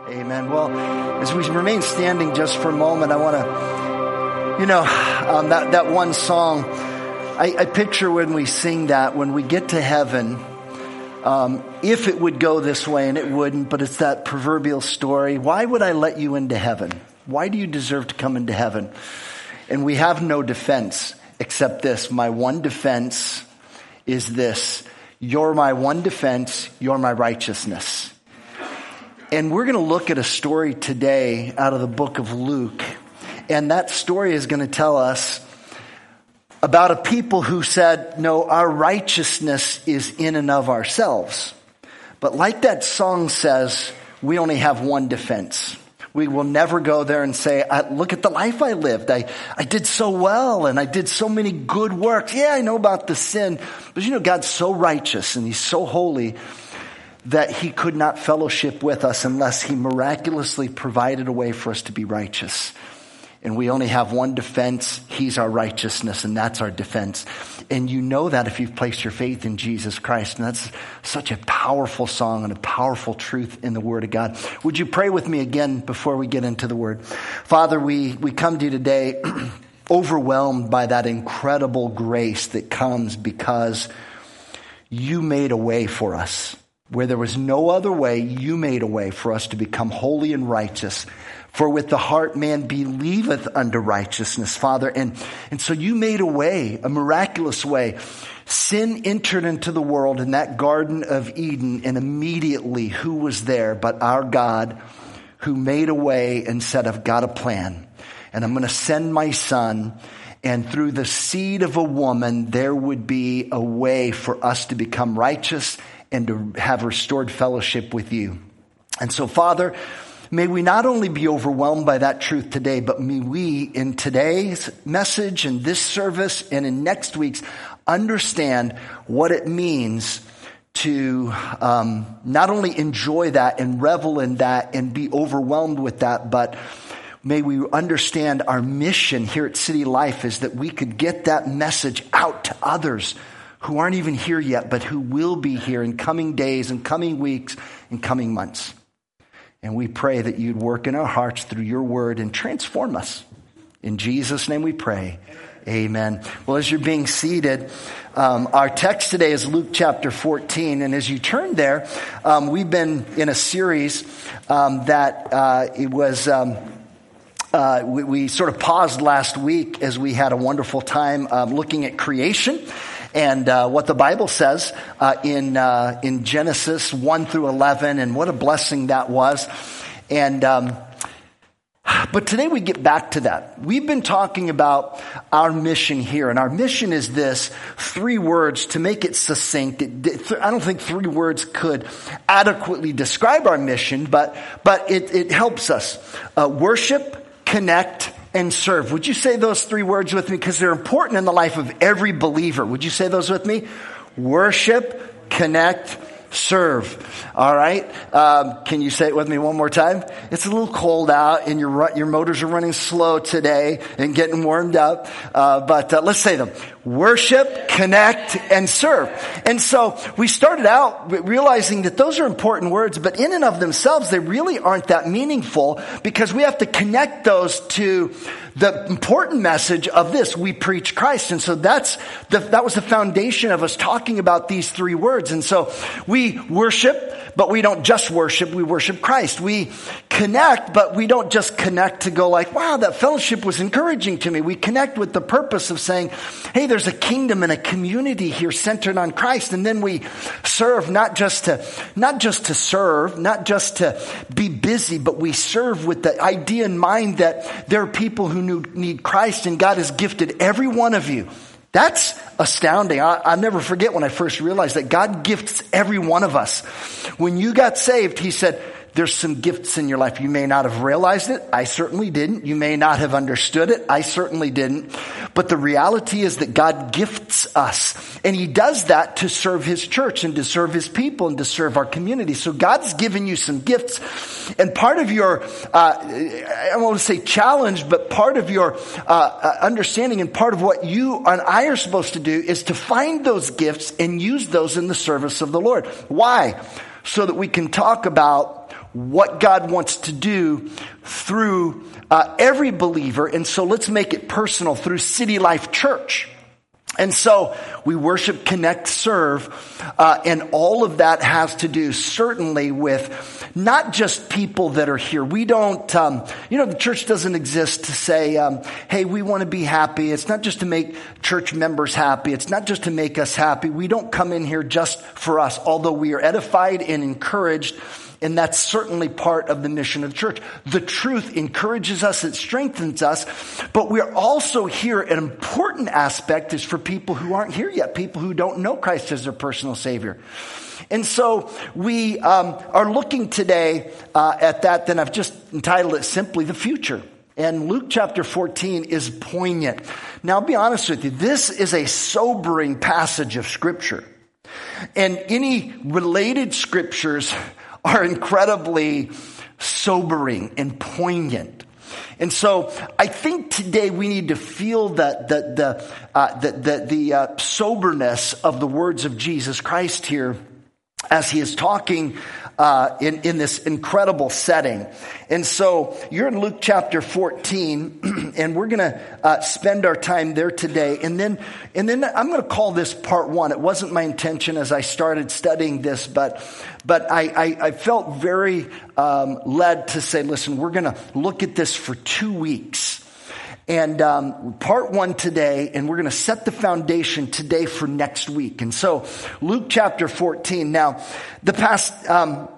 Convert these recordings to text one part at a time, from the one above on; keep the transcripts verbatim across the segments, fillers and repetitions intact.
Amen. Well, as we remain standing just for a moment, I want to, you know, um, that, that one song, I, I picture when we sing that, when we get to heaven, um, if it would go this way, and it wouldn't, but it's that proverbial story. Why would I let you into heaven? Why do you deserve to come into heaven? And we have no defense except this. My one defense is this. You're my one defense. You're my righteousness. And we're going to look at a story today out of the book of Luke. And that story is going to tell us about a people who said, no, our righteousness is in and of ourselves. But like that song says, we only have one defense. We will never go there and say, look at the life I lived. I, I did so well and I did so many good works. Yeah, I know about the sin. But you know, God's so righteous and he's so holy that he could not fellowship with us unless he miraculously provided a way for us to be righteous. And we only have one defense. He's our righteousness, and that's our defense. And you know that if you've placed your faith in Jesus Christ. And that's such a powerful song and a powerful truth in the Word of God. Would you pray with me again before we get into the Word? Father, we, we come to you today overwhelmed by that incredible grace that comes because you made a way for us. Where there was no other way, you made a way for us to become holy and righteous. For with the heart man believeth unto righteousness, Father. And, and so you made a way, a miraculous way. Sin entered into the world in that Garden of Eden, and immediately who was there but our God, who made a way and said, I've got a plan. And I'm going to send my son. And through the seed of a woman, there would be a way for us to become righteous and to have restored fellowship with you. And so, Father, may we not only be overwhelmed by that truth today, but may we in today's message and this service and in next week's understand what it means to um, not only enjoy that and revel in that and be overwhelmed with that, but may we understand our mission here at City Life is that we could get that message out to others who aren't even here yet, but who will be here in coming days and coming weeks and coming months. And we pray that you'd work in our hearts through your word and transform us. In Jesus' name we pray. Amen. Well, as you're being seated, um, our text today is Luke chapter fourteen. And as you turn there, um, we've been in a series um, that uh, it was... Um, Uh, we, we sort of paused last week as we had a wonderful time um, looking at creation and uh, what the Bible says uh, in uh, in Genesis one through eleven, and what a blessing that was. And um, but today we get back to that. We've been talking about our mission here, and our mission is this: three words to make it succinct. It, I don't think three words could adequately describe our mission, but but it, it helps us uh, worship, connect, and serve. Would you say those three words with me? Because they're important in the life of every believer. Would you say those with me? Worship, connect, serve. All right. Um, can you say it with me one more time? It's a little cold out and your your motors are running slow today and getting warmed up. Uh, but uh, let's say them. Worship, connect, and serve. And so we started out realizing that those are important words, but in and of themselves, they really aren't that meaningful because we have to connect those to the important message of this. We preach Christ. And so that's the, that was the foundation of us talking about these three words. And so we worship, but we don't just worship. We worship Christ. We connect, but we don't just connect to go like, wow, that fellowship was encouraging to me. We connect with the purpose of saying, hey, there's a kingdom and a community here centered on Christ. And then we serve not just to, not just to serve, not just to be busy, but we serve with the idea in mind that there are people who need Christ, and God has gifted every one of you. That's astounding. I, I'll never forget when I first realized that God gifts every one of us. When you got saved, he said, there's some gifts in your life. You may not have realized it. I certainly didn't. You may not have understood it. I certainly didn't. But the reality is that God gifts us. And he does that to serve his church and to serve his people and to serve our community. So God's given you some gifts. And part of your, uh, I don't want to say challenge, but part of your uh, understanding and part of what you and I are supposed to do is to find those gifts and use those in the service of the Lord. Why? So that we can talk about what God wants to do through uh, every believer. And so let's make it personal through City Life Church. And so we worship, connect, serve, uh, and all of that has to do certainly with not just people that are here. We don't, um, you know, the church doesn't exist to say, um, hey, we want to be happy. It's not just to make church members happy. It's not just to make us happy. We don't come in here just for us, although we are edified and encouraged. And that's certainly part of the mission of the church. The truth encourages us, it strengthens us, but we're also here. An important aspect is for people who aren't here yet, people who don't know Christ as their personal Savior. And so we um, are looking today uh, at that. Then I've just entitled it simply, The Future. And Luke chapter fourteen is poignant. Now, I'll be honest with you, this is a sobering passage of Scripture. And any related scriptures are incredibly sobering and poignant. And so I think today we need to feel the, the, the, uh, the, the, the uh, soberness of the words of Jesus Christ here as he is talking uh, in, in this incredible setting. And so you're in Luke chapter fourteen, and we're going to uh, spend our time there today. And then, and then I'm going to call this part one. It wasn't my intention as I started studying this, but but I, I, I felt very um, led to say, listen, we're going to look at this for two weeks. And um, part one today, and we're going to set the foundation today for next week. And so Luke chapter fourteen. Now, the past, um,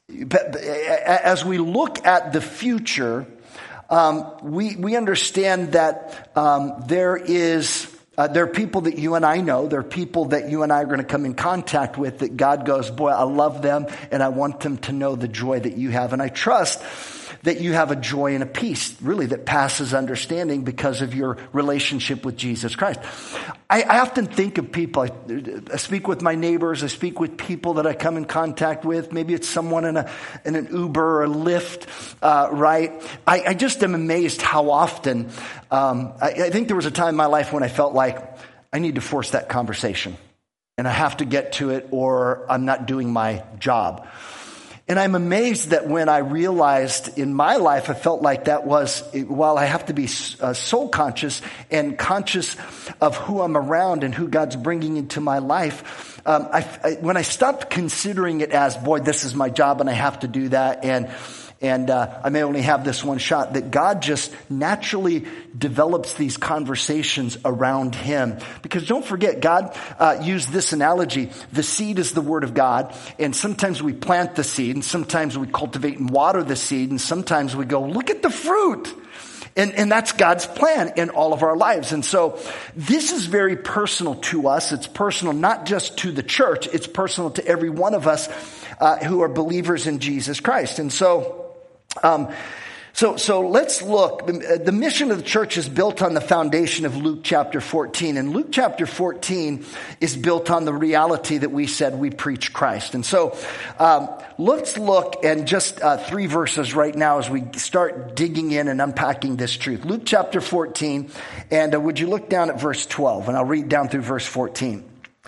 as we look at the future, um, we we understand that um, there is uh, there are people that you and I know. There are people that you and I are going to come in contact with that God goes, boy, I love them, and I want them to know the joy that you have. And I trust that you have a joy and a peace, really, that passes understanding because of your relationship with Jesus Christ. I, I often think of people, I, I speak with my neighbors, I speak with people that I come in contact with. Maybe it's someone in a in an Uber or a Lyft, uh, right? I, I just am amazed how often, um, I, I think there was a time in my life when I felt like I need to force that conversation. And I have to get to it or I'm not doing my job. And I'm amazed that when I realized in my life, I felt like that was, while I have to be uh, soul conscious and conscious of who I'm around and who God's bringing into my life, um, I, I, when I stopped considering it as, boy, this is my job and I have to do that, and and uh, I may only have this one shot, that God just naturally develops these conversations around him. Because don't forget, God uh, used this analogy. The seed is the word of God, and sometimes we plant the seed, and sometimes we cultivate and water the seed, and sometimes we go, look at the fruit. And, and that's God's plan in all of our lives. And so this is very personal to us. It's personal not just to the church. It's personal to every one of us uh, who are believers in Jesus Christ. And so Um, so, so let's look. The, the mission of the church is built on the foundation of Luke chapter fourteen. And Luke chapter fourteen is built on the reality that we said we preach Christ. And so, um, let's look at just uh, three verses right now as we start digging in and unpacking this truth. Luke chapter fourteen, and uh, would you look down at verse twelve? And I'll read down through verse fourteen.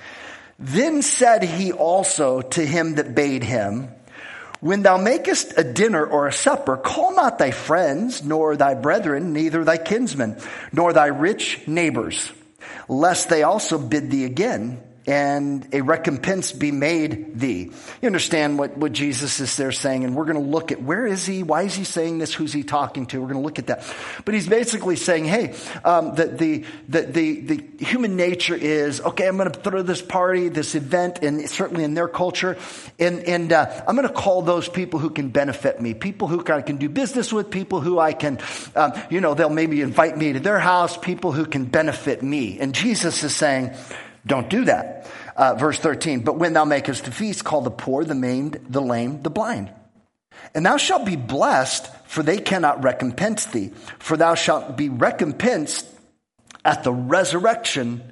Then said he also to him that bade him, when thou makest a dinner or a supper, call not thy friends, nor thy brethren, neither thy kinsmen, nor thy rich neighbors, lest they also bid thee again, and a recompense be made thee. You understand what, what Jesus is there saying, and we're going to look at where is he, why is he saying this, who's he talking to? We're going to look at that. But he's basically saying, hey, um, the, the, the, the, the human nature is, okay, I'm going to throw this party, this event, and certainly in their culture, and, and uh, I'm going to call those people who can benefit me, people who I can do business with, people who I can, um, you know, they'll maybe invite me to their house, people who can benefit me. And Jesus is saying, don't do that. Uh, verse thirteen, but when thou makest a feast, call the poor, the maimed, the lame, the blind. And thou shalt be blessed, for they cannot recompense thee. For thou shalt be recompensed at the resurrection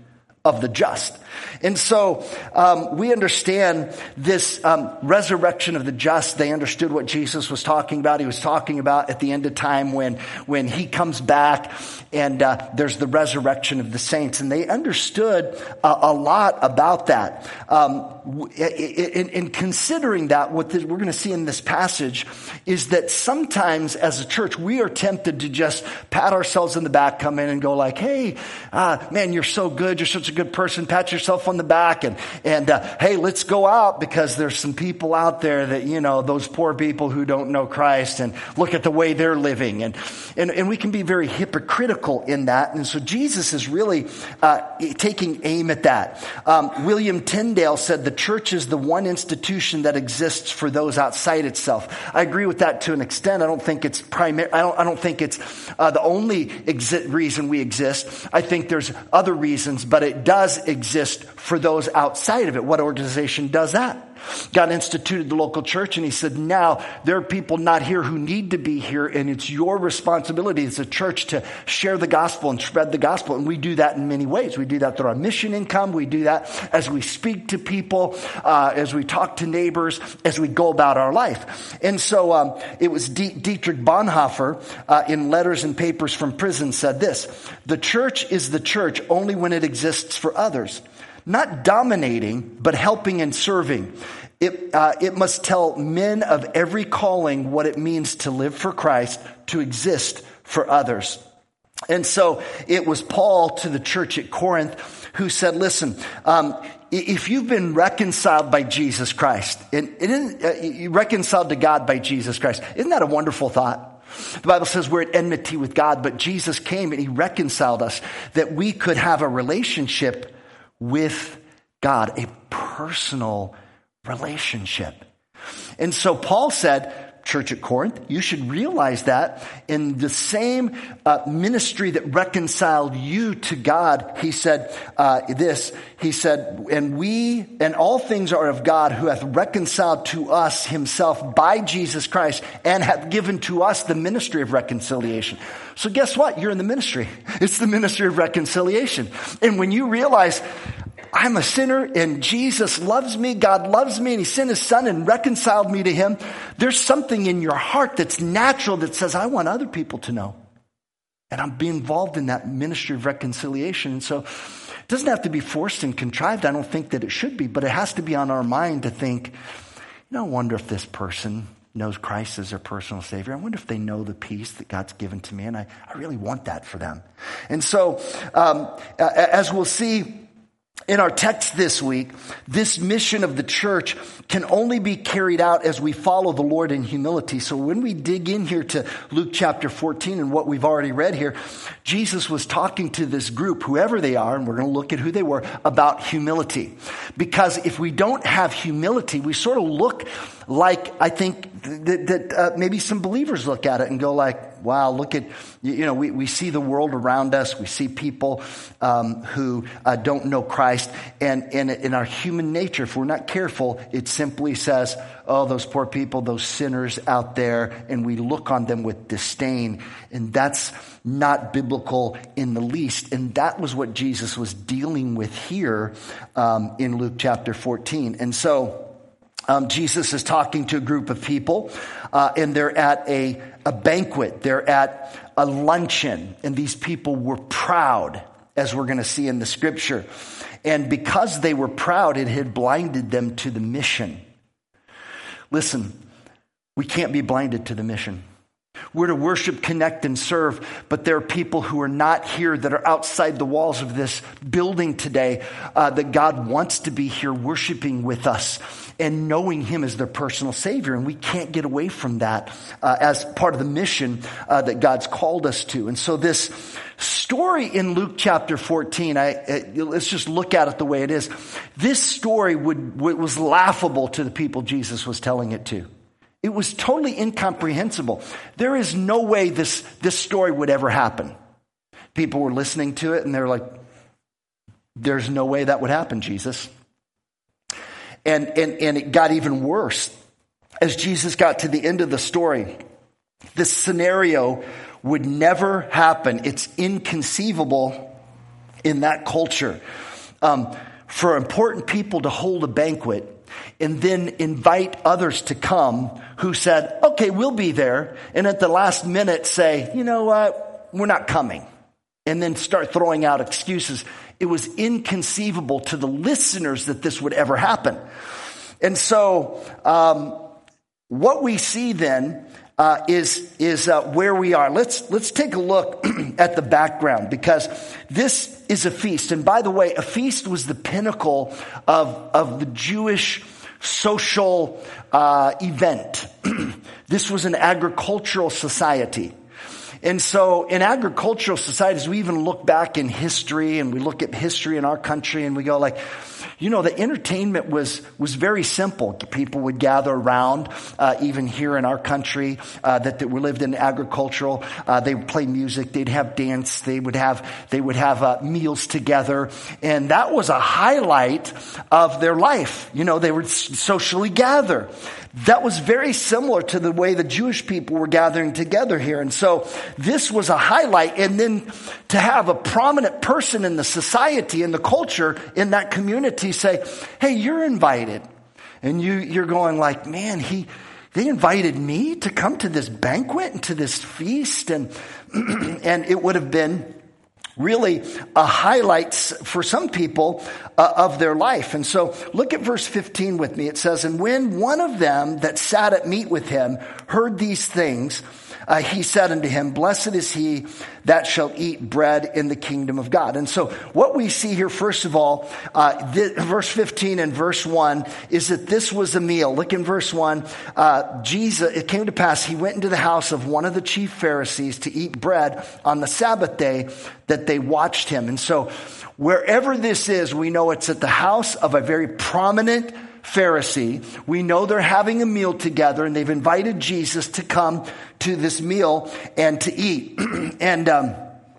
of the just. And so um, we understand this um, resurrection of the just. They understood what Jesus was talking about. He was talking about at the end of time when, when he comes back and uh, there's the resurrection of the saints. And they understood uh, a lot about that. Um, in, in considering that, what this, we're going to see in this passage is that sometimes as a church, we are tempted to just pat ourselves in the back, come in and go like, hey, uh, man, you're so good. You're such a good person. Pat yourself on the back and, and, uh, hey, let's go out because there's some people out there that, you know, those poor people who don't know Christ, and look at the way they're living. And, and, and we can be very hypocritical in that. And so Jesus is really, uh, taking aim at that. Um, William Tyndale said the church is the one institution that exists for those outside itself. I agree with that to an extent. I don't think it's primary. I don't, I don't think it's, uh, the only exi- reason we exist. I think there's other reasons, but it does exist for those outside of it. What organization does that? God instituted the local church, and he said, now there are people not here who need to be here, and it's your responsibility as a church to share the gospel and spread the gospel. And we do that in many ways. We do that through our mission income. We do that as we speak to people, uh, as we talk to neighbors, as we go about our life. And so um, it was D- Dietrich Bonhoeffer uh, in Letters and Papers from Prison said this: the church is the church only when it exists for others. Not dominating, but helping and serving. It, uh, it must tell men of every calling what it means to live for Christ, to exist for others. And so it was Paul to the church at Corinth who said, listen, um, if you've been reconciled by Jesus Christ, and, and uh, reconciled to God by Jesus Christ, isn't that a wonderful thought? The Bible says we're at enmity with God, but Jesus came and he reconciled us that we could have a relationship with God, a personal relationship. And so Paul said, church at Corinth, you should realize that in the same uh, ministry that reconciled you to God, he said uh, this, he said, and we, and all things are of God, who hath reconciled to us himself by Jesus Christ, and hath given to us the ministry of reconciliation. So guess what? You're in the ministry. It's the ministry of reconciliation. And when you realize I'm a sinner and Jesus loves me, God loves me, and he sent his son and reconciled me to him, there's something in your heart that's natural that says, I want other people to know. And I'm being involved in that ministry of reconciliation. And so it doesn't have to be forced and contrived. I don't think that it should be, but it has to be on our mind to think, you know, I wonder if this person knows Christ as their personal Savior. I wonder if they know the peace that God's given to me, and I, I really want that for them. And so, um, as we'll see in our text this week, this mission of the church can only be carried out as we follow the Lord in humility. So when we dig in here to Luke chapter fourteen and what we've already read here, Jesus was talking to this group, whoever they are, and we're going to look at who they were, about humility. Because if we don't have humility, we sort of look like, I think, that, that uh, maybe some believers look at it and go like, wow, look at, you know, we, we see the world around us. We see people um, who uh, don't know Christ. And, and in our human nature, if we're not careful, it simply says, oh, those poor people, those sinners out there. And we look on them with disdain. And that's not biblical in the least. And that was what Jesus was dealing with here um, in Luke chapter fourteen. And so Um, Jesus is talking to a group of people, uh, and they're at a, a banquet. They're at a luncheon, and these people were proud, as we're going to see in the scripture. And because they were proud, it had blinded them to the mission. Listen, we can't be blinded to the mission. We're to worship, connect, and serve, but there are people who are not here, that are outside the walls of this building today, uh, that God wants to be here worshiping with us and knowing him as their personal Savior. And we can't get away from that uh, as part of the mission uh, that God's called us to. And so this story in Luke chapter fourteen, I, I, let's just look at it the way it is. This story would, would was laughable to the people Jesus was telling it to. It was totally incomprehensible. There is no way this, this story would ever happen. People were listening to it and they're like, there's no way that would happen, Jesus. And, and, and it got even worse. As Jesus got to the end of the story, this scenario would never happen. It's inconceivable in that culture. um, for important people to hold a banquet and then invite others to come who said, okay, we'll be there. And at the last minute say, you know what, we're not coming. And then start throwing out excuses. It was inconceivable to the listeners that this would ever happen. And so um, what we see then uh, is is uh, where we are. Let's let's take a look at the background, because this is a feast. And by the way, a feast was the pinnacle of of the Jewish social uh, event. This was an agricultural society. And so in agricultural societies, we even look back in history, and we look at history in our country, and we go like, you know, the entertainment was was very simple. People would gather around, uh, even here in our country, uh, that, that we lived in agricultural. Uh, they would play music. They'd have dance. They would have they would have uh, meals together, and that was a highlight of their life. You know, they would socially gather. That was very similar to the way the Jewish people were gathering together here. And so this was a highlight. And then to have a prominent person in the society, in the culture, in that community say, hey, you're invited. And you, you're going like, man, he, they invited me to come to this banquet and to this feast. And, and it would have been really a highlight for some people uh, of their life. And so look at verse fifteen with me. It says, and when one of them that sat at meat with him heard these things, uh, he said unto him, blessed is he that shall eat bread in the kingdom of God. And so what we see here, first of all, uh, th- verse fifteen and verse one, is that this was a meal. Look in verse one. Uh, Jesus, it came to pass, he went into the house of one of the chief Pharisees to eat bread on the Sabbath day, that they watched him. And so wherever this is, we know it's at the house of a very prominent Pharisee. We know they're having a meal together, and they've invited Jesus to come to this meal and to eat. and um,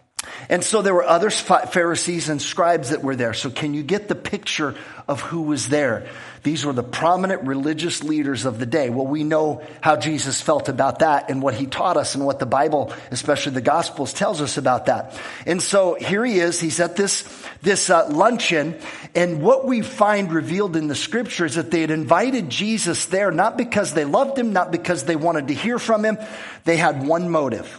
and so there were other Pharisees and scribes that were there. So can you get the picture of who was there? These were the prominent religious leaders of the day. Well, we know how Jesus felt about that and what he taught us and what the Bible, especially the Gospels, tells us about that. And so here he is. He's at this, this uh, luncheon. And what we find revealed in the scripture is that they had invited Jesus there, not because they loved him, not because they wanted to hear from him. They had one motive.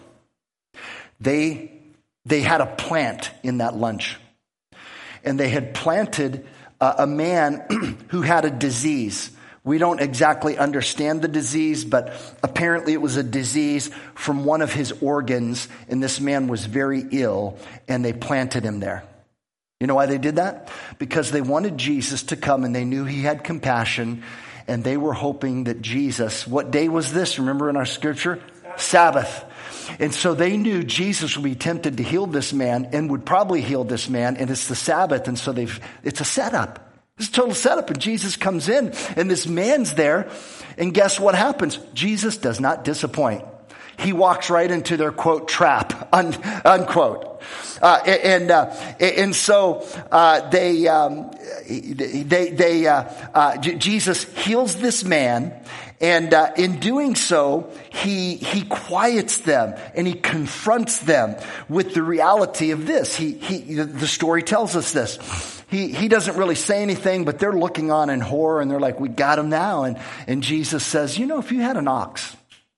They, they had a plant in that lunch. And they had planted Uh, a man who had a disease. We don't exactly understand the disease, but apparently it was a disease from one of his organs, and this man was very ill, and they planted him there. You know why they did that? Because they wanted Jesus to come, and they knew he had compassion, and they were hoping that Jesus, what day was this? Remember in our scripture? Sabbath. And so they knew Jesus would be tempted to heal this man and would probably heal this man. And it's the Sabbath. And so they've, it's a setup. It's a total setup. And Jesus comes in and this man's there. And guess what happens? Jesus does not disappoint. He walks right into their quote trap, un, unquote. Uh, and, uh, and so, uh, they, um, they, they, uh, uh, Jesus heals this man. And uh, in doing so, he he quiets them and he confronts them with the reality of this. He he the story tells us this. He he doesn't really say anything, but they're looking on in horror, and they're like, "We got him now." And and Jesus says, "You know, if you had an ox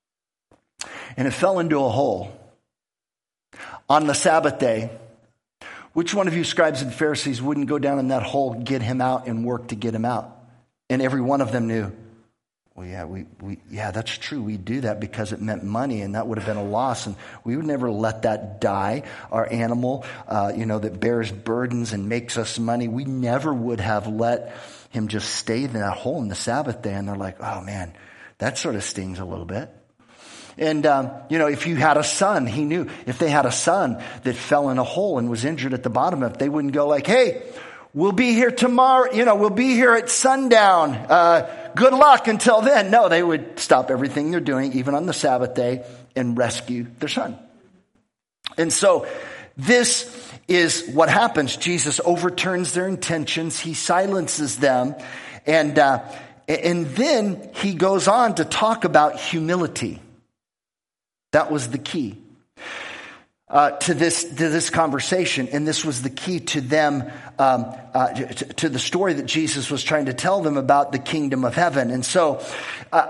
and it fell into a hole on the Sabbath day, which one of you scribes and Pharisees wouldn't go down in that hole, get him out, and work to get him out?" And every one of them knew. Well, yeah, we, we, yeah, that's true. We do that because it meant money, and that would have been a loss, and we would never let that die. Our animal, uh, you know, that bears burdens and makes us money, we never would have let him just stay in that hole in the Sabbath day. And they're like, oh man, that sort of stings a little bit. And, um, you know, if you had a son, he knew if they had a son that fell in a hole and was injured at the bottom of it, they wouldn't go like, hey, we'll be here tomorrow, you know, we'll be here at sundown. Uh, good luck until then. No, they would stop everything they're doing, even on the Sabbath day, and rescue their son. And so this is what happens. Jesus overturns their intentions. He silences them. And, uh, and then he goes on to talk about humility. That was the key. uh, to this to this conversation, and this was the key to them, um, uh, to, to the story that Jesus was trying to tell them about the kingdom of heaven. And so uh,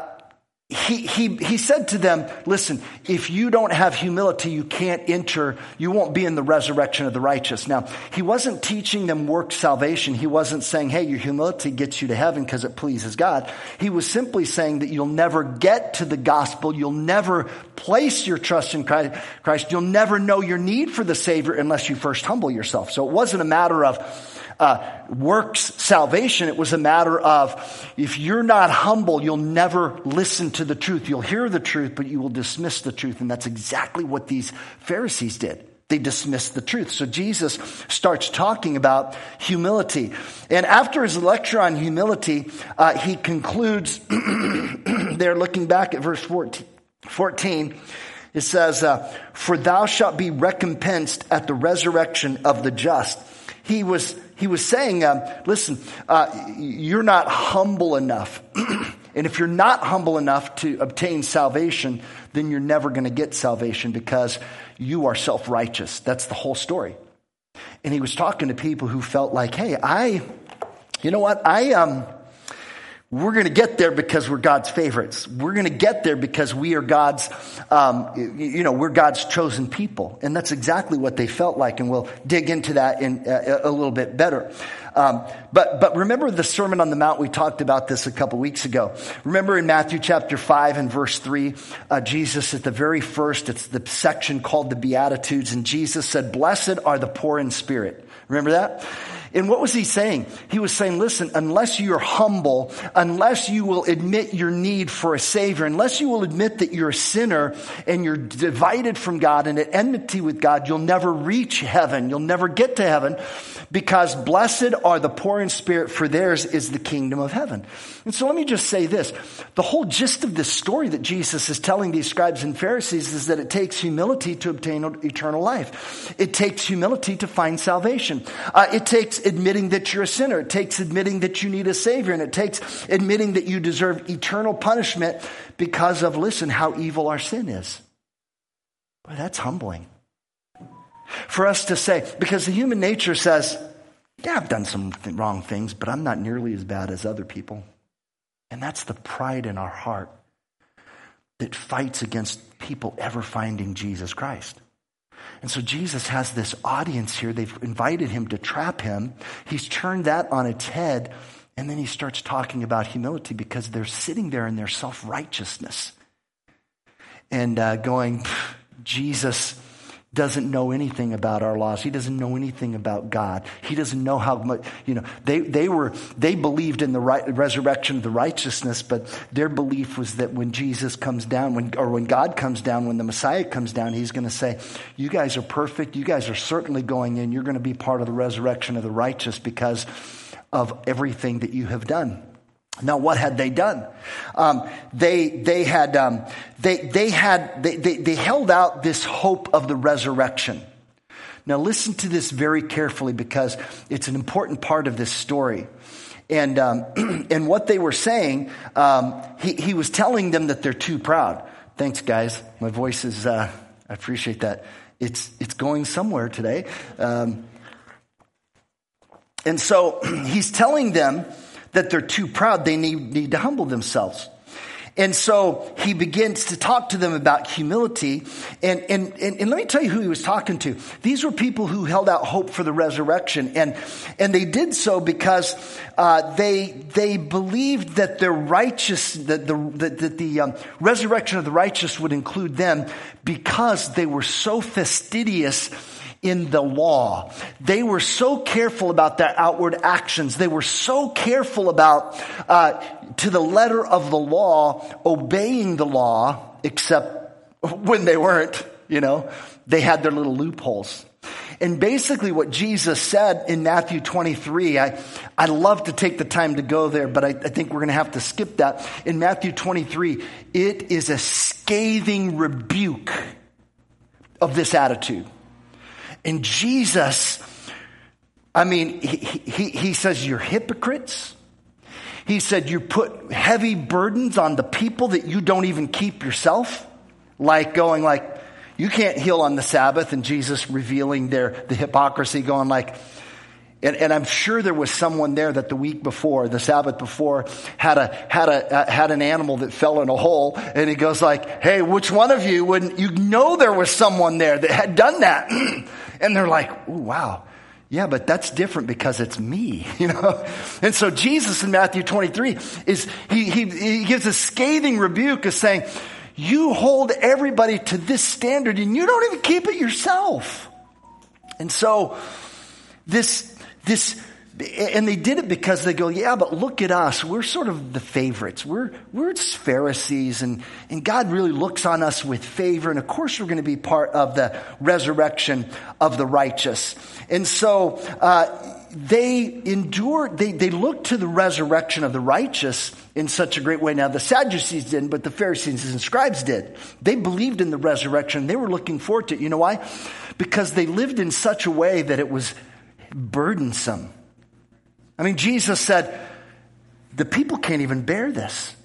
he he he said to them, listen, if you don't have humility, you can't enter, you won't be in the resurrection of the righteous. Now, he wasn't teaching them work salvation. He wasn't saying, hey, your humility gets you to heaven because it pleases God. He was simply saying that you'll never get to the gospel. You'll never place your trust in Christ. You'll never know your need for the Savior unless you first humble yourself. So it wasn't a matter of Uh, works salvation. It was a matter of, if you're not humble, you'll never listen to the truth. You'll hear the truth, but you will dismiss the truth. And that's exactly what these Pharisees did. They dismissed the truth. So Jesus starts talking about humility. And after his lecture on humility, uh, he concludes there, looking back at verse fourteen, it says, uh, for thou shalt be recompensed at the resurrection of the just. He was He was saying, um, listen, uh, you're not humble enough. And if you're not humble enough to obtain salvation, then you're never going to get salvation because you are self-righteous. That's the whole story. And he was talking to people who felt like, hey, I, you know what, I, um, we're going to get there because we're God's favorites. We're going to get there because we are God's, um, you know, we're God's chosen people. And that's exactly what they felt like. And we'll dig into that in a, a little bit better. Um, but, but remember the Sermon on the Mount, we talked about this a couple weeks ago. Remember in Matthew chapter five and verse three, uh, Jesus at the very first, it's the section called the Beatitudes. And Jesus said, blessed are the poor in spirit. Remember that? And what was he saying? He was saying, listen, unless you're humble, unless you will admit your need for a Savior, unless you will admit that you're a sinner and you're divided from God and at enmity with God, you'll never reach heaven. You'll never get to heaven, because blessed are the poor in spirit, for theirs is the kingdom of heaven. And so let me just say this. The whole gist of this story that Jesus is telling these scribes and Pharisees is that it takes humility to obtain eternal life. It takes humility to find salvation. Uh, it takes admitting that you're a sinner. It takes admitting that you need a Savior. And it takes admitting that you deserve eternal punishment because of, listen, how evil our sin is. Boy, that's humbling. For us to say, because the human nature says, yeah, I've done some th- wrong things, but I'm not nearly as bad as other people. And that's the pride in our heart that fights against people ever finding Jesus Christ. And so Jesus has this audience here. They've invited him to trap him. He's turned that on its head. And then he starts talking about humility because they're sitting there in their self-righteousness and uh, going, Jesus doesn't know anything about our laws. He doesn't know anything about God. He doesn't know how much, you know, they, they were, they believed in the right, resurrection of the righteousness, but their belief was that when Jesus comes down, when, or when God comes down, when the Messiah comes down, he's going to say, you guys are perfect. You guys are certainly going in. You're going to be part of the resurrection of the righteous because of everything that you have done. Now, what had they done? Um, they they had um, they they had they, they they held out this hope of the resurrection. Now, listen to this very carefully because it's an important part of this story. And um, and what they were saying, um, he he was telling them that they're too proud. Thanks, guys. My voice is. Uh, I appreciate that. It's it's going somewhere today. Um, and so he's telling them that they're too proud. They need, need to humble themselves. And so he begins to talk to them about humility. And, and, and, and let me tell you who he was talking to. These were people who held out hope for the resurrection. And, and they did so because uh, they, they believed that their righteous, that the, that, that the um, resurrection of the righteous would include them because they were so fastidious in the law. They were so careful about their outward actions. They were so careful about, uh, to the letter of the law, obeying the law, except when they weren't, you know, they had their little loopholes. And basically what Jesus said in Matthew twenty-three, I, I'd love to take the time to go there, but I, I think we're going to have to skip that. In Matthew twenty-three, it is a scathing rebuke of this attitude. And Jesus, I mean, he, he, he says, you're hypocrites. He said, you put heavy burdens on the people that you don't even keep yourself. Like going like, you can't heal on the Sabbath, and Jesus revealing their the hypocrisy, going like, and, and I'm sure there was someone there that the week before, the Sabbath before, had a had a uh, had an animal that fell in a hole, and he goes like, hey, which one of you wouldn't, you know there was someone there that had done that? And they're like, oh, wow. Yeah, but that's different because it's me, you know? And so Jesus in Matthew twenty-three is, he, he, he gives a scathing rebuke of saying, you hold everybody to this standard and you don't even keep it yourself. And so this, this, and they did it because they go, yeah, but look at us. We're sort of the favorites. We're, we're Pharisees, and, and God really looks on us with favor. And of course, we're going to be part of the resurrection of the righteous. And so, uh, they endure, they, they look to the resurrection of the righteous in such a great way. Now, the Sadducees didn't, but the Pharisees and scribes did. They believed in the resurrection. They were looking forward to it. You know why? Because they lived in such a way that it was burdensome. I mean, Jesus said, the people can't even bear this.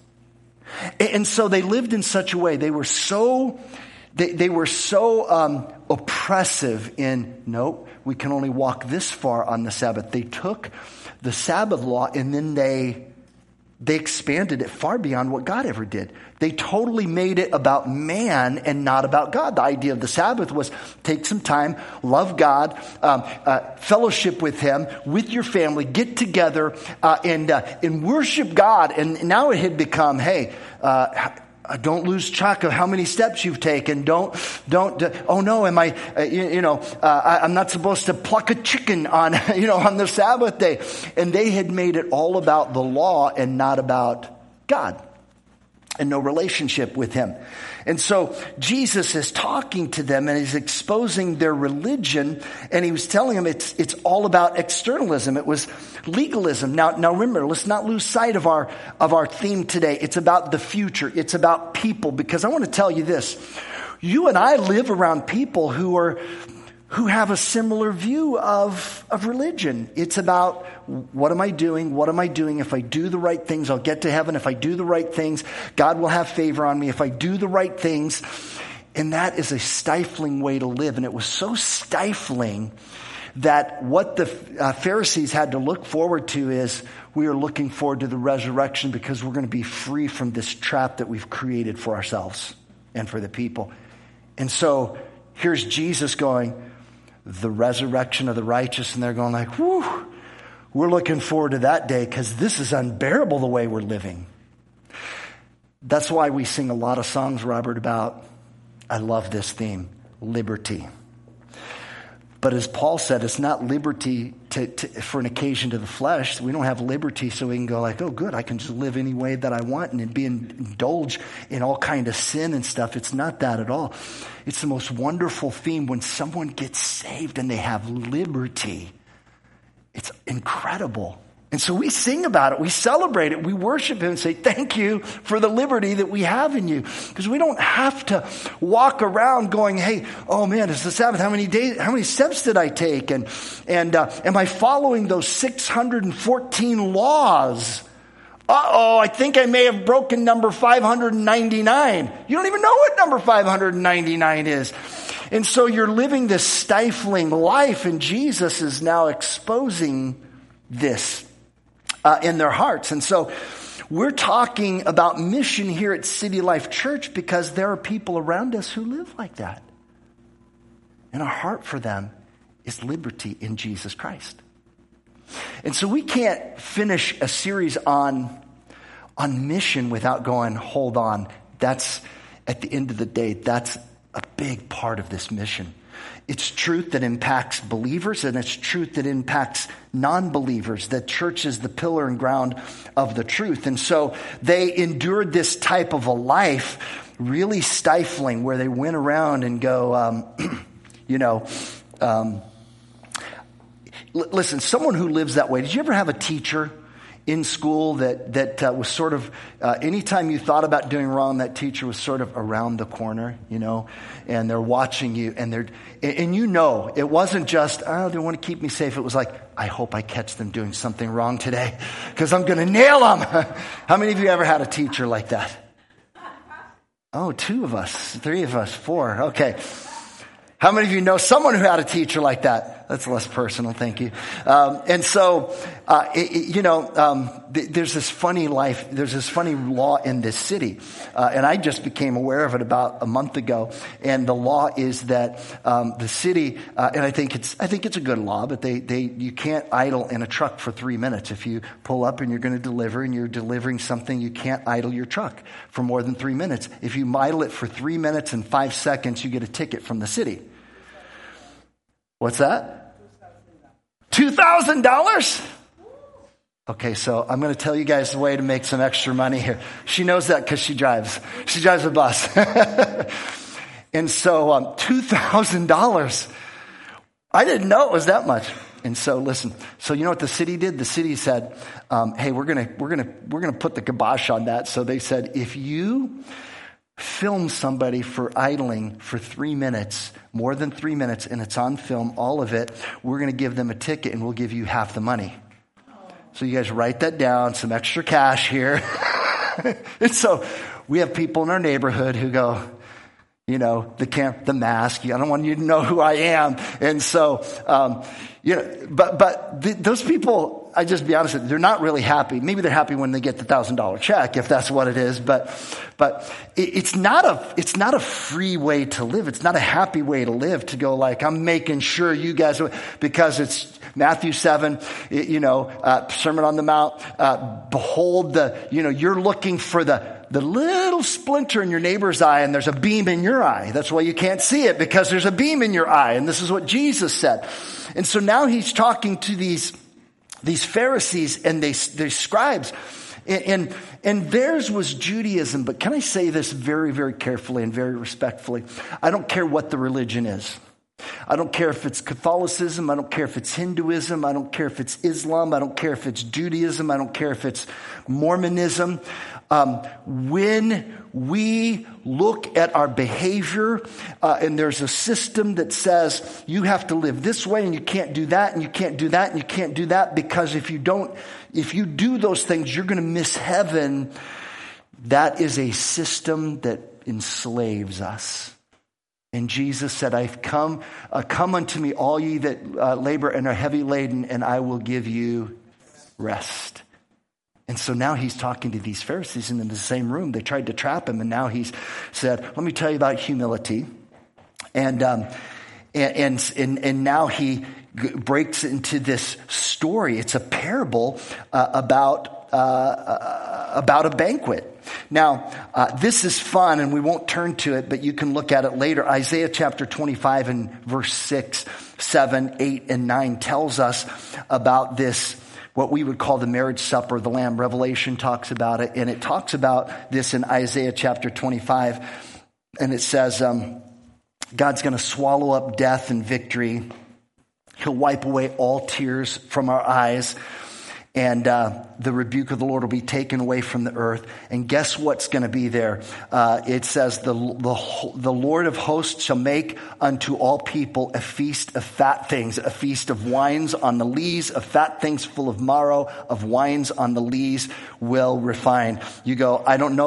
And so they lived in such a way. They were so, they, they were so um, oppressive in, no, we can only walk this far on the Sabbath. They took the Sabbath law and then they, they expanded it far beyond what God ever did. They totally made it about man and not about God. The idea of the Sabbath was take some time, love God, um, uh, fellowship with Him, with your family, get together uh, and uh, and worship God. And now it had become, hey, uh, don't lose track of how many steps you've taken. Don't, don't, uh, oh no, am I, uh, you, you know, uh, I, I'm not supposed to pluck a chicken on, you know, on the Sabbath day. And they had made it all about the law and not about God. And no relationship with Him. And so Jesus is talking to them and he's exposing their religion, and he was telling them it's it's all about externalism. It was legalism. Now now remember, let's not lose sight of our of our theme today. It's about the future. It's about people, because I want to tell you this. You and I live around people who are who have a similar view of, of religion. It's about, what am I doing? What am I doing? If I do the right things, I'll get to heaven. If I do the right things, God will have favor on me. If I do the right things. And that is a stifling way to live. And it was so stifling that what the uh, Pharisees had to look forward to is, we are looking forward to the resurrection because we're going to be free from this trap that we've created for ourselves and for the people. And so here's Jesus going, the resurrection of the righteous, and they're going like, whew, we're looking forward to that day because this is unbearable the way we're living. That's why we sing a lot of songs, Robert, about, I love this theme, liberty. But as Paul said, it's not liberty to, to, for an occasion to the flesh. We don't have liberty so we can go like, oh, good, I can just live any way that I want and be in, indulge in all kind of sin and stuff. It's not that at all. It's the most wonderful theme when someone gets saved and they have liberty. It's incredible. And so we sing about it. We celebrate it. We worship Him and say, thank you for the liberty that we have in you. Because we don't have to walk around going, hey, oh man, it's the Sabbath. How many days, how many steps did I take? And, and, uh, am I following those six hundred fourteen laws? Uh-oh, I think I may have broken number five hundred ninety-nine. You don't even know what number five hundred ninety-nine is. And so you're living this stifling life, and Jesus is now exposing this uh, in their hearts. And so we're talking about mission here at City Life Church because there are people around us who live like that. And our heart for them is liberty in Jesus Christ. And so we can't finish a series on, on mission without going, hold on, that's, at the end of the day, that's a big part of this mission. It's truth that impacts believers, and it's truth that impacts non-believers. The church is the pillar and ground of the truth. And so they endured this type of a life, really stifling, where they went around and go, um, you know, um, listen, someone who lives that way, did you ever have a teacher in school that that uh, was sort of, uh, anytime you thought about doing wrong, that teacher was sort of around the corner, you know, and they're watching you, and they're, and you know, it wasn't just, oh, they want to keep me safe. It was like, I hope I catch them doing something wrong today because I'm going to nail them. How many of you ever had a teacher like that? Oh, two of us, three of us, four. Okay. How many of you know someone who had a teacher like that? That's less personal, thank you. Um, and so, uh, it, it, you know, um, th- there's this funny life, there's this funny law in this city. Uh, and I just became aware of it about a month ago. And the law is that um, the city, uh, and I think it's I think it's a good law, but they, they you can't idle in a truck for three minutes. If you pull up and you're going to deliver and you're delivering something, you can't idle your truck for more than three minutes. If you idle it for three minutes and five seconds, you get a ticket from the city. What's that? two thousand dollars? Okay, so I'm going to tell you guys the way to make some extra money here. She knows that because she drives. She drives a bus. And so um, two thousand dollars. I didn't know it was that much. And so listen, so you know what the city did? The city said, um, hey, we're going to we're going to we're going to put the kibosh on that. So they said, if you film somebody for idling for three minutes, more than three minutes, and it's on film, all of it, we're going to give them a ticket and we'll give you half the money. So you guys write that down, some extra cash here. And so we have people in our neighborhood who go, you know, the camp, the mask, I don't want you to know who I am. And so, um, you know, but, but th- those people, I just be honest with you, they're not really happy. Maybe they're happy when they get the thousand dollar check, if that's what it is. But, but it, it's not a, it's not a free way to live. It's not a happy way to live, to go like, I'm making sure you guys, because it's Matthew seven, you know, uh, Sermon on the Mount, uh, behold the, you know, you're looking for the, the little splinter in your neighbor's eye and there's a beam in your eye. That's why you can't see it, because there's a beam in your eye. And this is what Jesus said. And so now he's talking to these, these Pharisees and they, they scribes, and, and, and theirs was Judaism. But can I say this very, very carefully and very respectfully? I don't care what the religion is. I don't care if it's Catholicism. I don't care if it's Hinduism. I don't care if it's Islam. I don't care if it's Judaism. I don't care if it's Mormonism. Um, when we look at our behavior, uh, and there's a system that says you have to live this way and you can't do that and you can't do that and you can't do that, because if you don't, if you do those things, you're going to miss heaven. That is a system that enslaves us. And Jesus said, I've come, uh, come unto me, all ye that uh, labor and are heavy laden, and I will give you rest. And so now he's talking to these Pharisees, and in the same room, they tried to trap him. And now he's said, let me tell you about humility. And, um, and, and, and now he g- breaks into this story. It's a parable uh, about, uh, uh, about a banquet. Now, uh, this is fun, and we won't turn to it, but you can look at it later. Isaiah chapter twenty-five and verse six, seven, eight, and nine tells us about this, what we would call the marriage supper of the Lamb. Revelation talks about it, and it talks about this in Isaiah chapter twenty-five. And it says, um, God's going to swallow up death and victory. He'll wipe away all tears from our eyes. And uh, the rebuke of the Lord will be taken away from the earth. And guess what's going to be there? Uh, it says, the, the, the Lord of hosts shall make unto all people a feast of fat things, a feast of wines on the lees, of fat things full of marrow, of wines on the lees will refine. You go, I don't know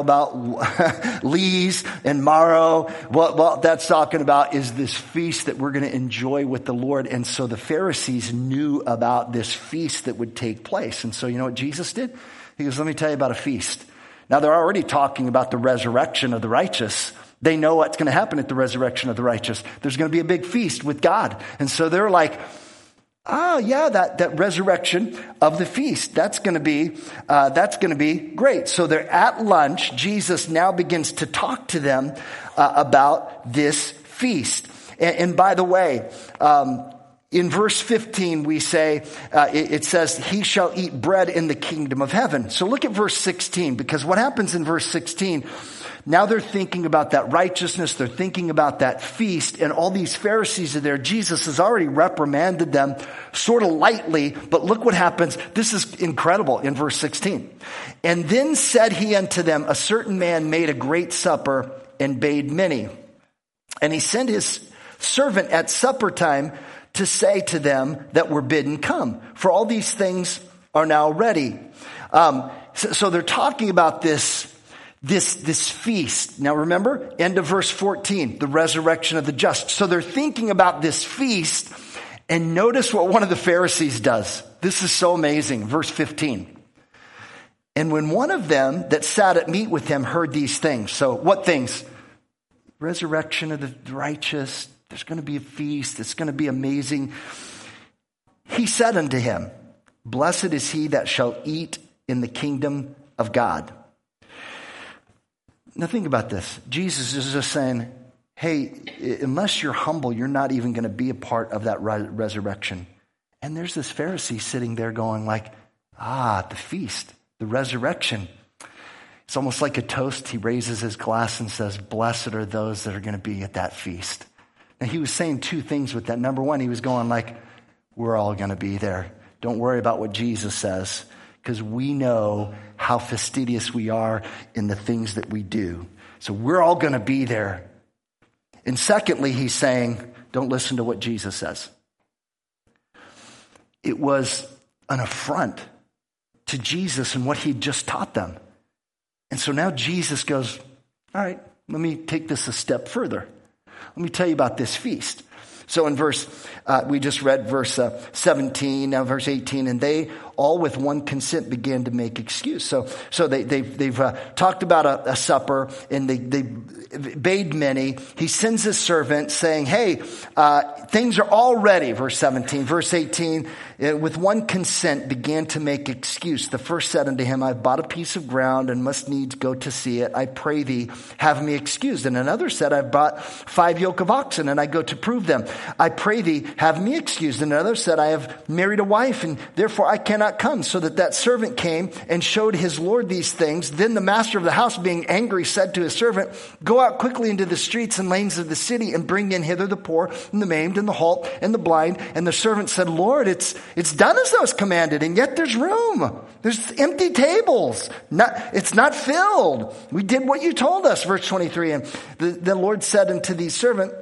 about lees and marrow. What, what that's talking about is this feast that we're going to enjoy with the Lord. And so the Pharisees knew about this feast that would take place. And so you know what Jesus did? He goes, let me tell you about a feast. Now they're already talking about the resurrection of the righteous. They know what's going to happen at the resurrection of the righteous. There's going to be a big feast with God. And so they're like, oh yeah, that, that resurrection of the feast, that's going to be, uh, that's going to be great. So they're at lunch. Jesus now begins to talk to them uh, about this feast. And, and by the way, um, in verse fifteen, we say, uh, it, it says, he shall eat bread in the kingdom of heaven. So look at verse sixteen, because what happens in verse sixteen, now they're thinking about that righteousness. They're thinking about that feast, and all these Pharisees are there. Jesus has already reprimanded them sort of lightly, but look what happens. This is incredible in verse sixteen. And then said he unto them, a certain man made a great supper and bade many. And he sent his servant at supper time to say to them that were bidden, come, for all these things are now ready. Um, so, so they're talking about this, this, this feast. Now remember, end of verse fourteen, the resurrection of the just. So they're thinking about this feast, and notice what one of the Pharisees does. This is so amazing. Verse fifteen. And when one of them that sat at meat with him heard these things. So what things? Resurrection of the righteous. There's going to be a feast. It's going to be amazing. He said unto him, blessed is he that shall eat in the kingdom of God. Now think about this. Jesus is just saying, hey, unless you're humble, you're not even going to be a part of that re- resurrection. And there's this Pharisee sitting there going like, ah, the feast, the resurrection. It's almost like a toast. He raises his glass and says, blessed are those that are going to be at that feast. Now he was saying two things with that. Number one, he was going like, we're all going to be there. Don't worry about what Jesus says, because we know how fastidious we are in the things that we do. So we're all going to be there. And secondly, he's saying, don't listen to what Jesus says. It was an affront to Jesus and what he'd just taught them. And so now Jesus goes, all right, let me take this a step further. Let me tell you about this feast. So in verse, uh, we just read verse uh, seventeen, now verse eighteen, and they all with one consent began to make excuse. So, so they, they've, they've uh, talked about a, a supper, and they, they bade many. He sends his servant saying, hey, uh, things are all ready. Verse seventeen, verse eighteen, uh, with one consent began to make excuse. The first said unto him, I've bought a piece of ground and must needs go to see it. I pray thee, have me excused. And another said, I've bought five yoke of oxen and I go to prove them. I pray thee, have me excused. And another said, I have married a wife and therefore I cannot come. So that that servant came and showed his Lord these things. Then the master of the house, being angry, said to his servant, go out quickly into the streets and lanes of the city and bring in hither the poor and the maimed and the halt and the blind. And the servant said, Lord, it's, it's done as thou hast commanded, and yet there's room. There's empty tables. Not, it's not filled. We did what you told us. Verse twenty-three. And the, the Lord said unto the servant,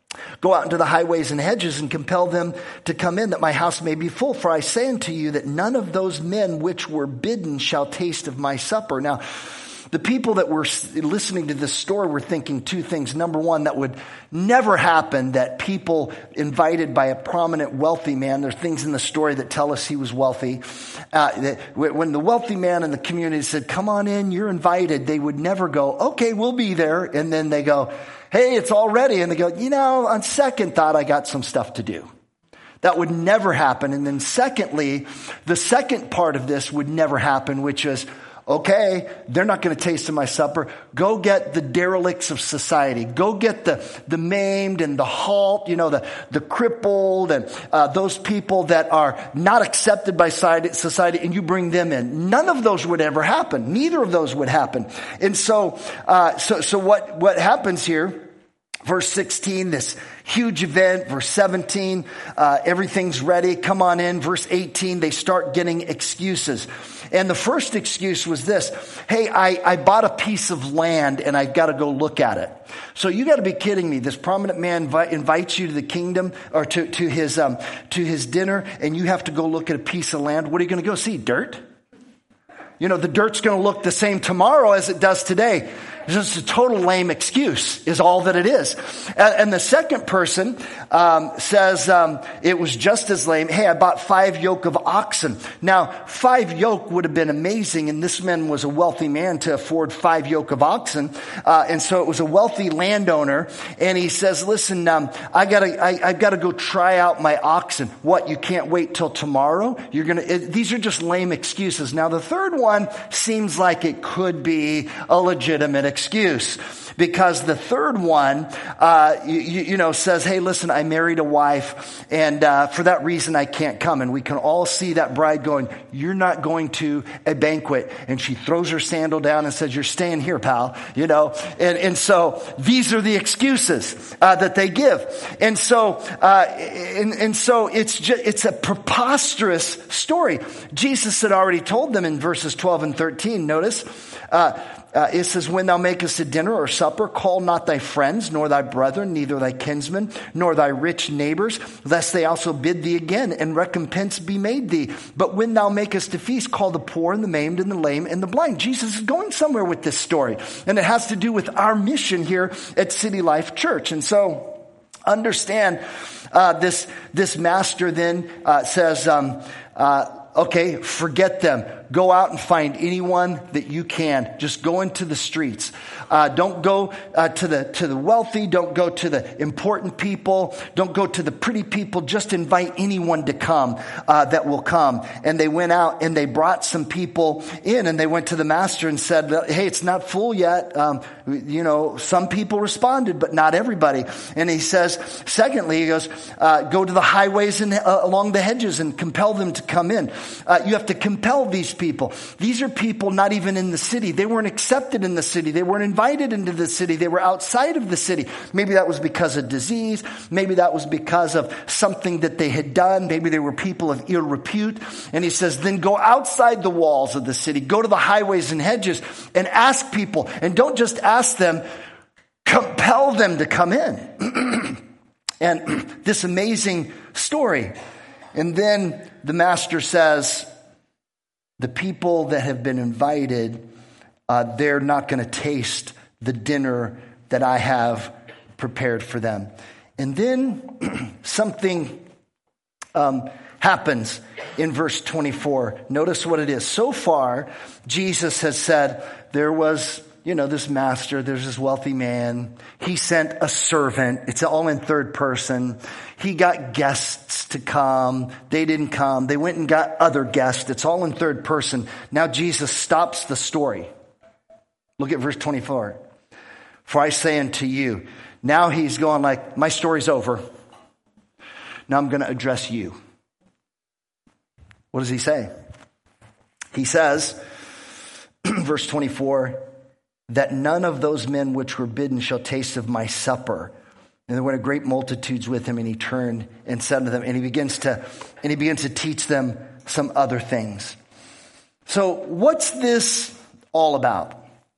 go out into the highways and hedges and compel them to come in, that my house may be full. For I say unto you that none of those men which were bidden shall taste of my supper. Now, the people that were listening to this story were thinking two things. Number one, that would never happen, that people invited by a prominent wealthy man, there's things in the story that tell us he was wealthy. Uh, that when the wealthy man in the community said, come on in, you're invited, they would never go, okay, we'll be there. And then they go, hey, it's all ready. And they go, you know, on second thought, I got some stuff to do. That would never happen. And then secondly, the second part of this would never happen, which is, okay, they're not going to taste of my supper. Go get the derelicts of society. Go get the, the maimed and the halt, you know, the, the crippled and uh, those people that are not accepted by society, and you bring them in. None of those would ever happen. Neither of those would happen. And so, uh, so, so what, what happens here? Verse sixteen, this huge event. Verse seventeen, uh, everything's ready. Come on in. Verse eighteen, they start getting excuses. And the first excuse was this. Hey, I, I bought a piece of land and I've got to go look at it. So you got to be kidding me. This prominent man invi- invites you to the kingdom or to, to his, um, to his dinner, and you have to go look at a piece of land. What are you going to go see? Dirt? You know, the dirt's going to look the same tomorrow as it does today. It's just a total lame excuse is all that it is. And, and the second person um, says um, it was just as lame. Hey, I bought five yoke of oxen. Now, five yoke would have been amazing, and this man was a wealthy man to afford five yoke of oxen. Uh, and so it was a wealthy landowner. And he says, listen, um, I gotta, I, I've got to go try out my oxen. What, you can't wait till tomorrow? You're gonna, it, these are just lame excuses. Now, the third one seems like it could be a legitimate excuse, because the third one, uh, you, you know, says, hey, listen, I married a wife, and uh, for that reason I can't come. And we can all see that bride going, you're not going to a banquet. And she throws her sandal down and says, you're staying here, pal. You know, and, and so these are the excuses uh, that they give. And so, uh, and, and so it's just, it's a preposterous story. Jesus had already told them in verses twelve and thirteen, notice, uh, Uh, it says, when thou makest a dinner or supper, call not thy friends, nor thy brethren, neither thy kinsmen, nor thy rich neighbors, lest they also bid thee again, and recompense be made thee. But when thou makest a feast, call the poor and the maimed and the lame and the blind. Jesus is going somewhere with this story. And it has to do with our mission here at City Life Church. And so understand uh, this, this master then uh, says, um, uh, okay, forget them. Go out and find anyone that you can. Just go into the streets. Uh, don't go uh, to the to the wealthy. Don't go to the important people. Don't go to the pretty people. Just invite anyone to come uh, that will come. And they went out and they brought some people in, and they went to the master and said, hey, it's not full yet. Um, you know, some people responded, but not everybody. And he says, secondly, he goes, uh, go to the highways and uh, along the hedges and compel them to come in. Uh, you have to compel these people. These are people not even in the city. They weren't accepted in the city. They weren't invited into the city. They were outside of the city. Maybe that was because of disease. Maybe that was because of something that they had done. Maybe they were people of ill repute. And he says, then go outside the walls of the city. Go to the highways and hedges and ask people. And don't just ask them, compel them to come in. And this amazing story. And then the master says, the people that have been invited, uh, they're not going to taste the dinner that I have prepared for them. And then something um, happens in verse twenty-four. Notice what it is. So far, Jesus has said there was, you know, this master, there's this wealthy man. He sent a servant. It's all in third person. He got guests to come. They didn't come. They went and got other guests. It's all in third person. Now Jesus stops the story. Look at verse twenty-four. For I say unto you, now he's going like, my story's over. Now I'm going to address you. What does he say? He says, verse twenty-four, that none of those men which were bidden shall taste of my supper. And there went a great multitudes with him, and he turned and said to them, and he begins to, and he begins to teach them some other things. So what's this all about?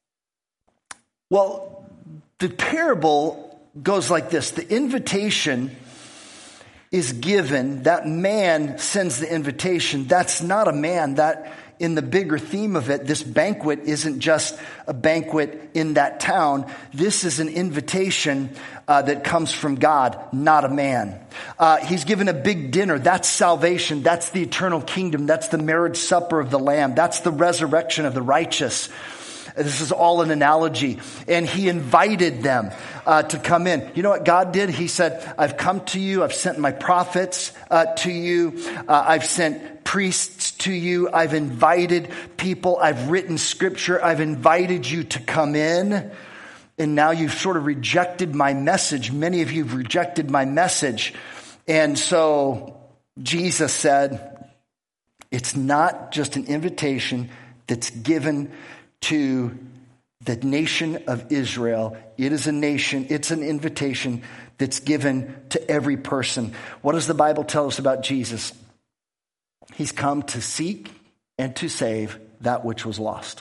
Well, the parable goes like this. The invitation is given. That man sends the invitation. That's not a man. That in the bigger theme of it, this banquet isn't just a banquet in that town. This is an invitation uh, that comes from God, not a man. Uh, he's given a big dinner. That's salvation. That's the eternal kingdom. That's the marriage supper of the Lamb. That's the resurrection of the righteous. This is all an analogy. And he invited them uh, to come in. You know what God did? He said, I've come to you. I've sent my prophets uh, to you. Uh, I've sent priests to you. I've invited people. I've written scripture. I've invited you to come in. And now you've sort of rejected my message. Many of you have rejected my message. And so Jesus said, it's not just an invitation that's given to the nation of Israel. It is a nation. It's an invitation that's given to every person. What does the Bible tell us about Jesus? He's come to seek and to save that which was lost.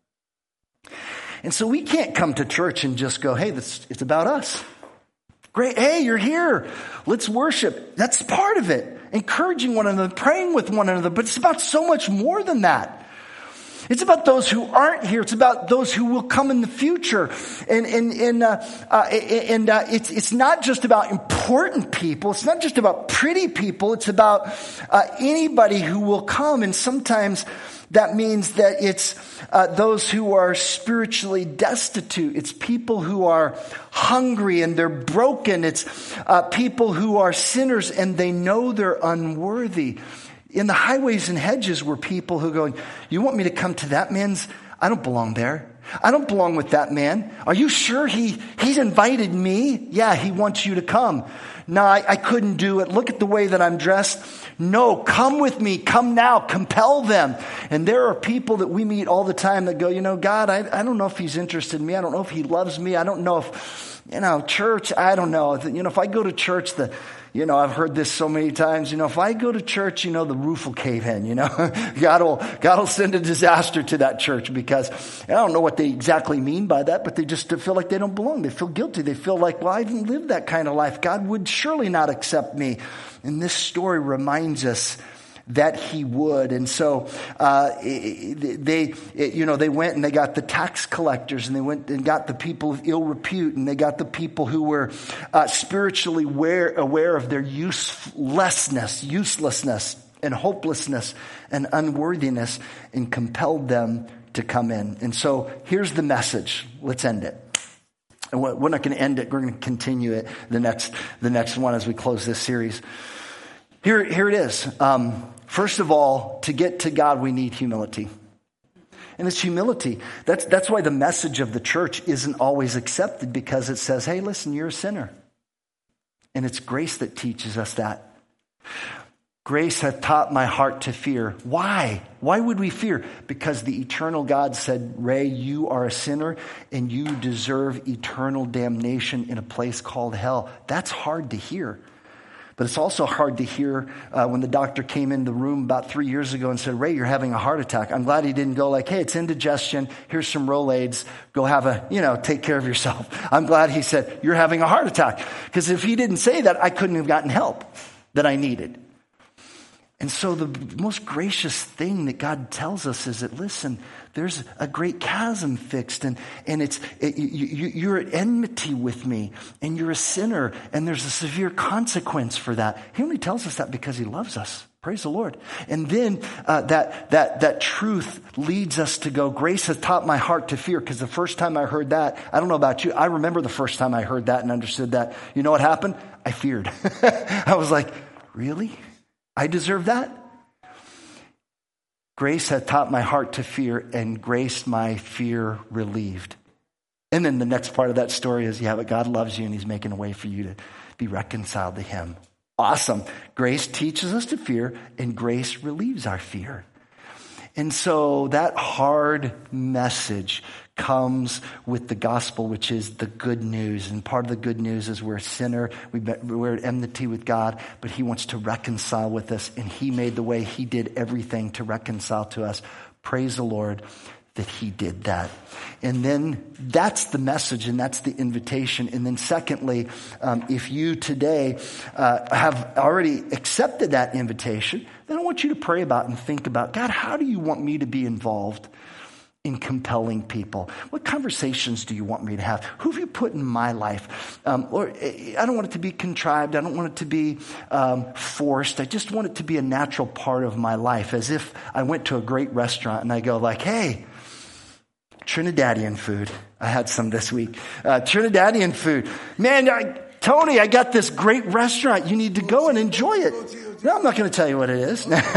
And so we can't come to church and just go, hey, this, it's about us. Great. Hey, you're here. Let's worship. That's part of it. Encouraging one another, praying with one another. But it's about so much more than that. It's about those who aren't here. It's about those who will come in the future. And, and, and, uh, uh, and, uh, it's, it's not just about important people. It's not just about pretty people. It's about, uh, anybody who will come. And sometimes that means that it's, uh, those who are spiritually destitute. It's people who are hungry and they're broken. It's, uh, people who are sinners and they know they're unworthy. In the highways and hedges were people who go, you want me to come to that man's? I don't belong there. I don't belong with that man. Are you sure he, he's invited me? Yeah, he wants you to come. No, I, I couldn't do it. Look at the way that I'm dressed. No, come with me. Come now. Compel them. And there are people that we meet all the time that go, you know, God, I, I don't know if he's interested in me. I don't know if he loves me. I don't know if you know, church, I don't know. You know, if I go to church, the, you know, I've heard this so many times, you know, if I go to church, you know, the roof will cave in, you know, God will, God will send a disaster to that church because I don't know what they exactly mean by that, but they just feel like they don't belong. They feel guilty. They feel like, well, I didn't live that kind of life. God would surely not accept me. And this story reminds us that he would. And so uh, they, you know, they went and they got the tax collectors, and they went and got the people of ill repute, and they got the people who were uh, spiritually aware, aware of their uselessness, uselessness and hopelessness and unworthiness, and compelled them to come in. And so here's the message. Let's end it. And we're not going to end it. We're going to continue it the next, the next one as we close this series. Here, here it is. Um, First of all, to get to God, we need humility. And it's humility. That's, that's why the message of the church isn't always accepted, because it says, hey, listen, you're a sinner. And it's grace that teaches us that. Grace hath taught my heart to fear. Why? Why would we fear? Because the eternal God said, Ray, you are a sinner and you deserve eternal damnation in a place called hell. That's hard to hear. But it's also hard to hear uh, when the doctor came in the room about three years ago and said, Ray, you're having a heart attack. I'm glad he didn't go like, hey, it's indigestion. Here's some Rolaids. Go have a, you know, take care of yourself. I'm glad he said, you're having a heart attack. Because if he didn't say that, I couldn't have gotten help that I needed. And so the most gracious thing that God tells us is that, listen, there's a great chasm fixed, and, and it's it, you, you, you're at enmity with me, and you're a sinner, and there's a severe consequence for that. He only tells us that because he loves us. Praise the Lord. And then uh, that that that truth leads us to go, grace has taught my heart to fear. Because the first time I heard that, I don't know about you, I remember the first time I heard that and understood that. You know what happened? I feared. I was like, really? I deserve that? Grace hath taught my heart to fear, and grace my fear relieved. And then the next part of that story is, yeah, but God loves you and he's making a way for you to be reconciled to him. Awesome. Grace teaches us to fear, and grace relieves our fear. And so that hard message comes with the gospel, which is the good news. And part of the good news is we're a sinner. We're at enmity with God, but he wants to reconcile with us. And he made the way. He did everything to reconcile to us. Praise the Lord that he did that. And then that's the message, and that's the invitation. And then secondly, um, if you today uh, have already accepted that invitation, then I want you to pray about and think about, God, how do you want me to be involved in compelling people? What conversations do you want me to have? Who have you put in my life? Um, or I don't want it to be contrived. I don't want it to be um, forced. I just want it to be a natural part of my life, as if I went to a great restaurant and I go like, hey, Trinidadian food. I had some this week. Uh, Trinidadian food. Man, I, Tony, I got this great restaurant. You need to go and enjoy it. No, I'm not going to tell you what it is. um,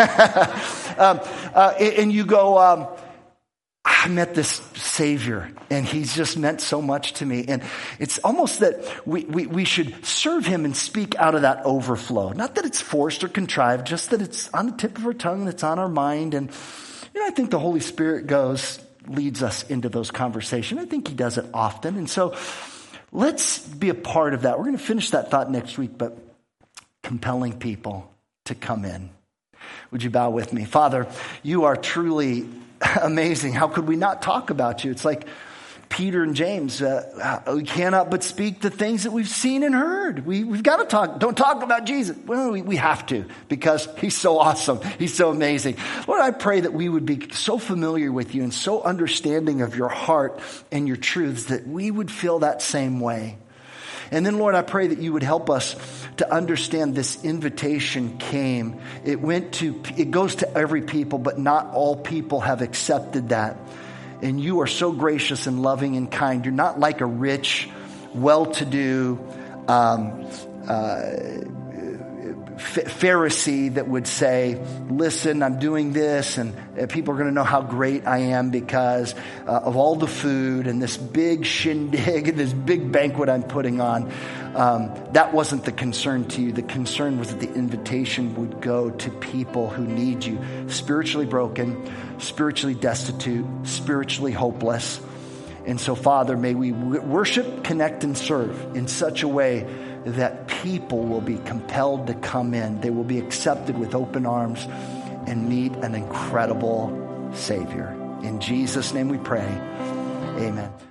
uh, and you go, um, I met this Savior, and he's just meant so much to me. And it's almost that we, we, we should serve him and speak out of that overflow. Not that it's forced or contrived, just that it's on the tip of our tongue and it's on our mind. And you know, I think the Holy Spirit goes, leads us into those conversations. I think he does it often. And so let's be a part of that. We're going to finish that thought next week, but compelling people to come in. Would you bow with me? Father, you are truly amazing. How could we not talk about you? It's like Peter and James. Uh, we cannot but speak the things that we've seen and heard. We, we've got to talk. Don't talk about Jesus. Well, we, we have to, because he's so awesome. He's so amazing. Lord, I pray that we would be so familiar with you and so understanding of your heart and your truths that we would feel that same way. And then, Lord, I pray that you would help us to understand this invitation came. It went to, it goes to every people, but not all people have accepted that. And you are so gracious and loving and kind. You're not like a rich, well-to-do um, uh, Pharisee that would say, listen, I'm doing this, and people are going to know how great I am because uh, of all the food and this big shindig and this big banquet I'm putting on. Um, that wasn't the concern to you. The concern was that the invitation would go to people who need you, spiritually broken, spiritually destitute, spiritually hopeless. And so, Father, may we worship, connect, and serve in such a way that people will be compelled to come in. They will be accepted with open arms and meet an incredible Savior. In Jesus' name we pray. Amen.